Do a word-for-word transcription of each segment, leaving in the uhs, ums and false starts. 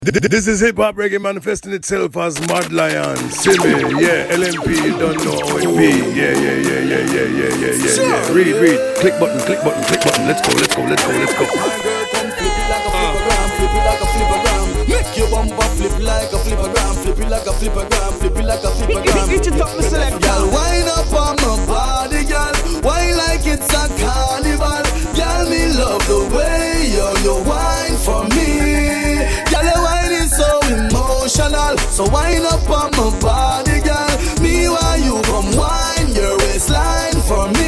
This is hip hop reggae manifesting itself as Mad Lion, Simi, yeah, L M P, you don't know how it be, yeah, yeah, yeah, yeah, yeah, yeah, yeah, yeah, yeah. Read, read, click button, click button, click button. Let's go, let's go, let's go, let's go. My girl, come flip it like a flippergram, flip it like a flippergram. Make your bumper flip like a flippergram, flip it like a flippergram, flip it like a flippergram. It's your top, Mister Left. Girl, wind up on my body, girl. Wine like it's a carnival. Girl, me love the way you you wine for me. Girl, your wine is so emotional. So wind up on my body, girl. Me while you come wine your waistline for me.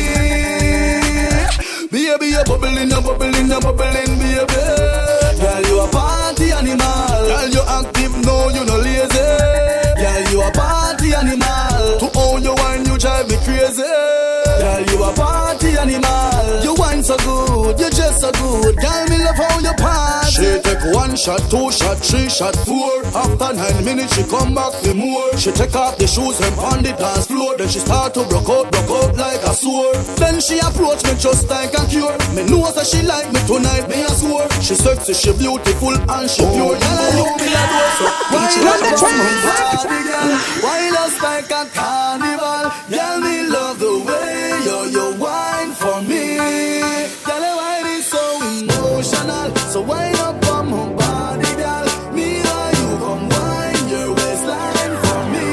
Baby, you're bubbling, you're bubbling, you're bubbling, baby. Girl, you a party animal. Girl, you active, no, you no lazy. Girl, you a party animal. To own your wine, you drive me crazy. Girl, you a party animal. You wine so good, you dress so good. Girl, me love how you party. She take one shot, two shot, three shot, four. After nine minutes, she come back for more. She take off the shoes and on the dance floor. Then she start to broke out, broke out like a sword. Then she approach me just like a cure. Me know that she like me tonight, me a swore. She sexy, she beautiful and she pure. Girl, you me a door, so why not from my body, girl? Why just like a carnival? Girl, me love the way you you wine for me. Girl, your wine is so emotional. So wine up on my body, girl. Me and you come wine your waistline for me.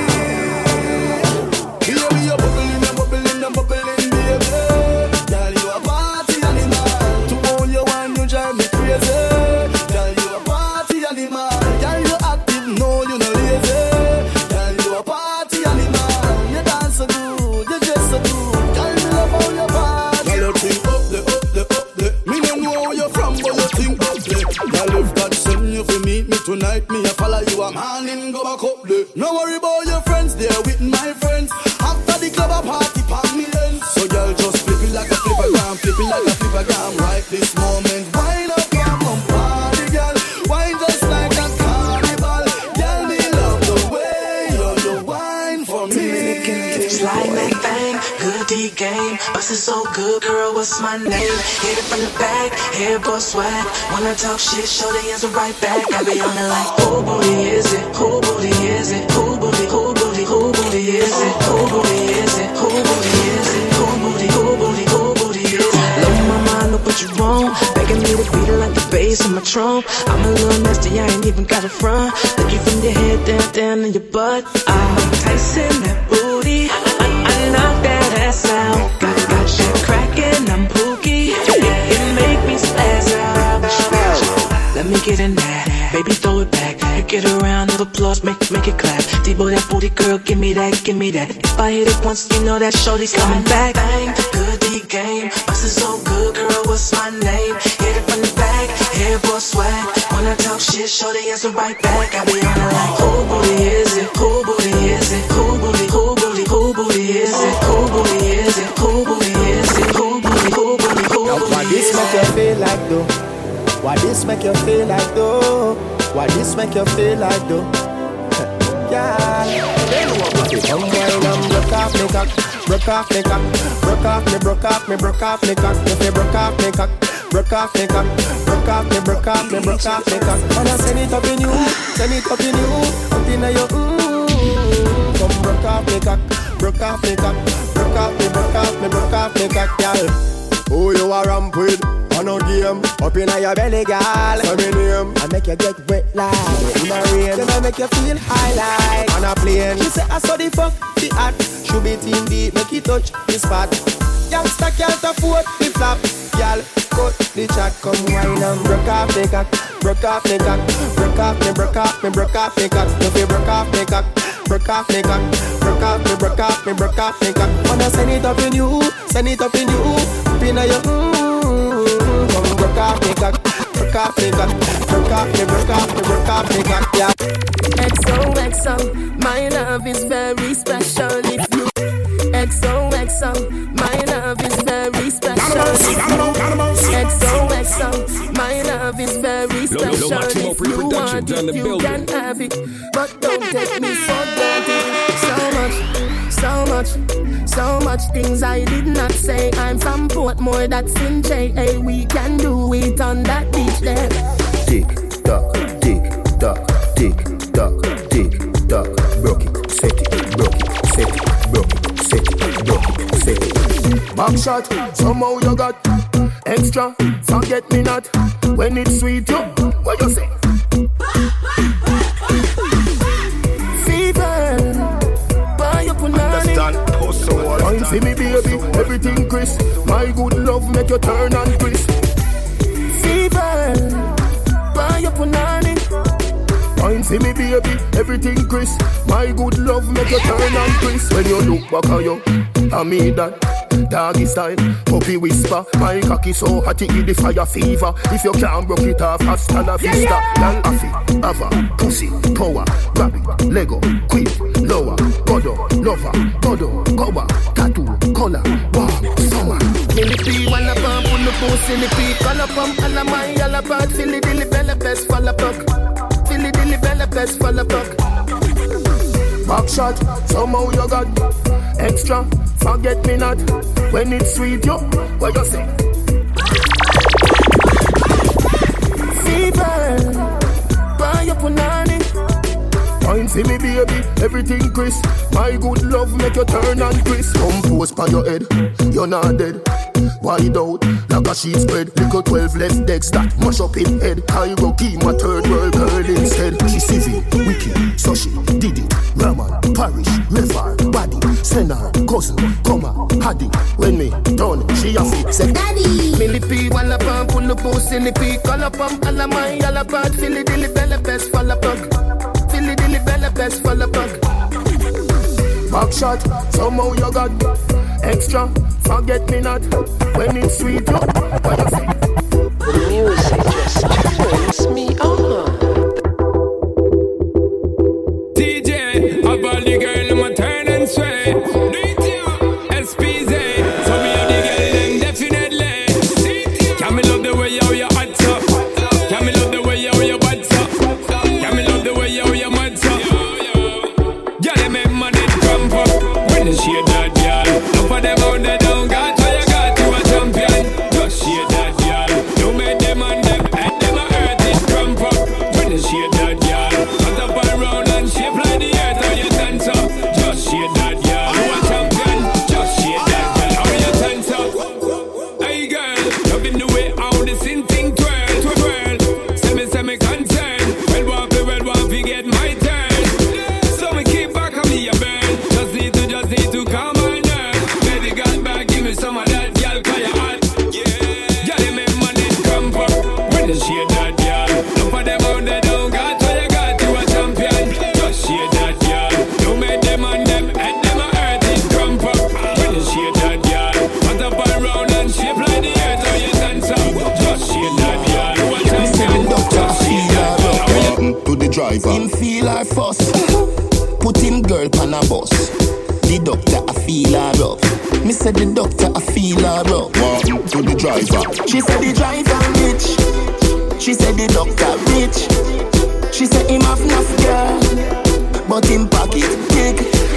Baby, you're bubbling, you're bubbling, you're bubbling, baby. Girl, you a party animal. To own your wine, you drive me crazy. Girl, you a party animal. Girl, you active, no, you no lazy. Girl, you a party animal. You dance so good, you dress so good. Girl, me love how you party. Girl, you think up there, up there, up there. Me don't know where you're from, but you think up there. Girl, if God send you for meet me tonight, me a follow you a man in go back up there. No worry about your friends, they're with my friends. After the club a party, pan me then. So girl, just flip it like a flippergram, flip it like a flippergram. Right this moment, wind up on my body, girl. Wine just like a carnival. Girl, me love the way you you wine for me. Slide that thing, good D game. Bust it so good, girl, what's my name? Hit it from the back, hair boy swag. When I talk shit, show the answer right back. I be on it like, who booty is it? Who booty is it? Who booty, who booty, who booty is it? Who booty is it? Who booty is it? Who booty, who booty, who booty is it? Low my mind, look what you want. Begging me to beat it like the bass in my trunk. I'm a little nasty, I ain't even got a front. Look you from your head down, down in your butt. I'm Tyson, that booty. I, I knock that ass out. Got, got shit cracking, I'm pookie. It make me spaz out. Let me get in there, baby, throw it back. Get around, the applause, make, make it clap. Debo, that booty, girl, give me that, give me that. If I hit it once, you know that shorty's coming back. Bang, good D game, bust it so good, girl, what's my name? Hit it from the back, hair boy swag. When I talk shit, shorty answer right back. I be on it like, who booty is it? Who booty is it? Who booty, who booty, who booty is it? Who booty is it? Who booty is it? Who booty, who booty, who booty is it? Why this make you feel like though? Why this make you feel like though? Why this make you feel like though? Yeah. Come wine and broke off me cock, broke off me cock, broke off me, broke off me, broke off me cock. If you broke off me cock, broke off me cock, broke off me, broke off me, broke off me cock. And I send it up in you, send it up in you, up in your mmm. Come broke off me cock, broke off me cock, broke off me, broke off me, broke off me cock, y'all. Who you are ramp with? On no game, up in your belly, girl. Say me name, I make you get wet like in a rain. Then I make you feel high like on a plane. She say I saw the fuck, the hot. Should be team deep, make it touch the spot. Youngster can't afford the flap, girl. Cut the chat, come wine and broke off the cock, broke off the cock, broke off me, broke off me, broke off me cock. If you broke off the cock, broke off me cock, broke off me, broke off me, broke off me cock. Wanna send it up in you, send it up in you, up in your mmm. Come broke off me cock, broke off me cock, broke off me, broke off me, broke off me cock, yeah. X O X O, my love is very special. If you X O X O, my love is very special. X O X O, my love is very special. If you want it, you can have it, but don't take me for granted. So much, so much, so much things I did not say. I'm from Portmore, that's in J A. We can do it on that beach there. Tick tock, tick tock, tick tock, tick tock. Broke it, set it, broke it, set it, broke it, set it, broke it, set it. Back shot, somehow you got extra. Forget me not when it's sweet. You, what you say? Fever, buy your punani. Wine see me baby, everything crisp. My good love make you turn and crisp. Fever, buy your punani. Wine see me baby, everything crisp. My good love make you turn and crisp. When you look back at you, I mean that doggy style, puppy whisper. My cocky so hot it the fire fever. If you can't broke it off, hasta la vista. Y'all affy, ava, pussy, power, grab it, Lego, quick, lower, godo, lover, godo, cover, tattoo, color, warm, summer. Millipede, wanna pump, pull the pussy, millipede, color pump, all of my, all about, silly dilly bella best, fall a puck. Silly dilly bella best, fall a puck. Back shot, somehow you got extra. Forget me not when it's sweet, yo. What you say? Fever, buy your punani. Wine see me baby, everything crisp. My good love make you turn and crisp. Come post by your head, you're not dead. Wide out, like a sheet spread. Little twelve left decks that mash up in head. I go keep my third world girl instead. She civil, wicked, so she did it. Raman, parish, river, body, senna, cousin, comma, haddy. When me done, she a fit, say daddy. Millipede, walla pump, pull the boost in the peak. All up, all of my, all about, Philly dilly bella best, fall a pug. Philly dilly bella best, fall a pug. Back shot, somehow you got extra. Forget me not when it's sweet. What you say? The music just turns me on. D J, I ball the girl, I'ma turn and sway. S P Z, so me and the girl, them definitely. Can me love the way you your hot up? Can me love the way you your butt up? Can me love the way you your mud up? Girl, them make money jump up when the shade that girl. Look for them out there. Him feel her fuss. Put him girl pan a bus. The doctor I feel her rough. Me said the doctor I feel her rough. Walk to the driver. She said the driver rich. She said the doctor rich. She said him have enough girl, but him pocket big.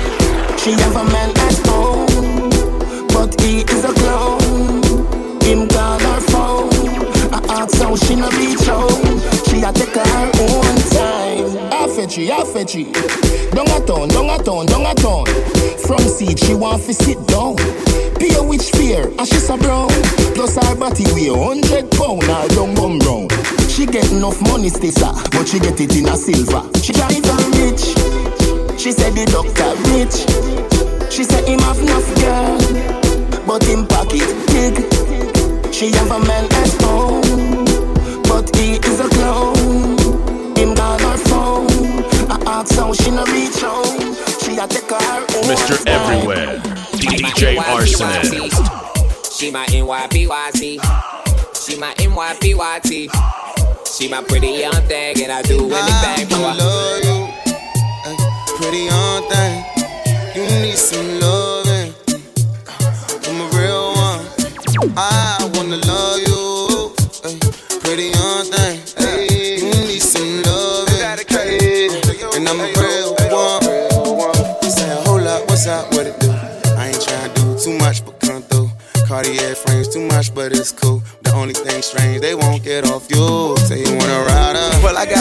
She have a man at home, but he is a clown. Him call her phone. I ask how she no reach home. She a take her own time. I fetchy, I fetchy. Down a town, down a town, down a town. Front seat, she want to sit down. Pay which fear, and she's a brown. Plus her body weigh hundred pound. Her young bum brown. She get enough money, stissa, but she get it in a silver. She drive her rich. She said the doctor rich. She said him have enough girl, but him pocket big. She have a man at home, but he is a clown. Him got her phone. I ask how she no reach home. She a take her own Mister Everywhere, D J Arsonal. She my N Y P Y T. She my N Y P Y T. She my pretty young thing, and I do anything for her. I love you, uh, pretty young thing. You need some loving. I'm a real one. I wanna love you, uh, pretty young thing. Hey, you need some loving, and I'm a real one. Say a whole lot, what's up, what it do? I ain't tryna do too much, but come through. Cartier frames too much, but it's cool. The only thing strange, they won't get off you. Say you wanna ride up, well I got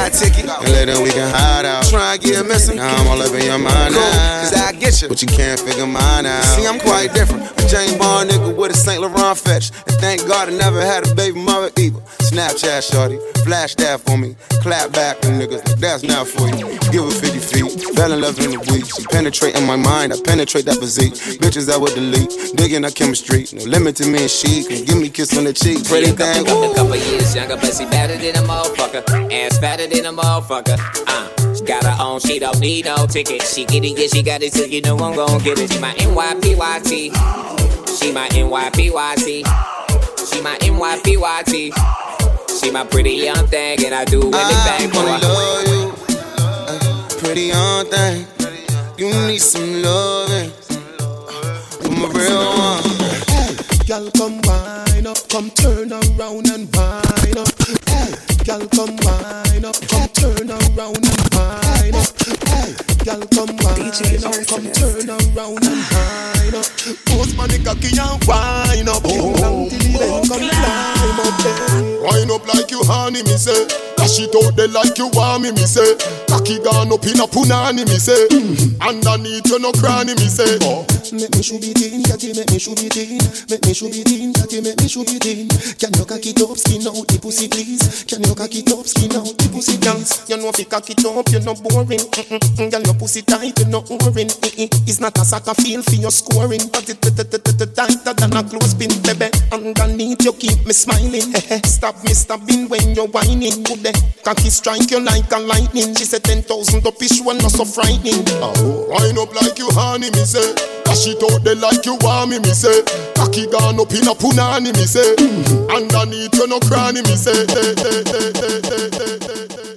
ride ticket, and later we can hide out. Try and get missing, now I'm all up in your mind now. Cause I get you, but you can't figure mine out. See, I'm quite different. A James Bond nigga with a Saint Laurent fetch. And thank God I never had a baby mother either. Snapchat shorty, flash that for me. Clap back and niggas like that's not for you. Give her fifty feet, fell in love in the week. She penetrate in my mind, I penetrate that physique. Bitches I would delete, digging our chemistry. No limit to me and she can give me a kiss on the cheek. Pretty yeah, thing, couple, couple, couple years younger, but she better than a motherfucker. Ass fatter than a motherfucker. Uh, she got her own, she don't need no ticket. She get it, yeah, she got it, so you know I'm gon' get it. She my N Y P Y T. She my N Y P Y T. She my N Y P Y T. She my pretty young thing, and I do anything for her. I love you, uh, pretty young thing. You need some loving. I'm a real one. Hey, y'all come wind up, come turn around and wind up. Hey, y'all come wind up, come turn around and wind up. Hey, y'all come wind up, come turn around and wind up. Post my cocky and wind up. You long till the end, come climb up there. Wind up like you honey, me say. Dash it out there like you want me, me say. Cocky gone up in a punani, me say. Mm-hmm. Underneath you no cranny, me say. Oh. Make me should be teen, catty, make me should be teen. Make me should be teen, catty, make me should be teen. Can you cock it up, skin out the pussy, please? Can you cock it up, skin out the pussy, please? You know if you cock it up, you're not boring. Mm-mm-mm. Girl, your pussy tight, you're not boring. It's not a soccer field for your scoring, but it's tighter than a clothespin, baby. Underneath you keep me smiling. Stop me stabbing when you're whining. Good day, cocky strike you like a lightning. She said ten thousand up is one, not so frightening. Oh, wind up like you honey, me say. Dash it out there like you want me, me say. Cocky gone up in a punani, me say. Mm-hmm. Underneath you no cranny, me say.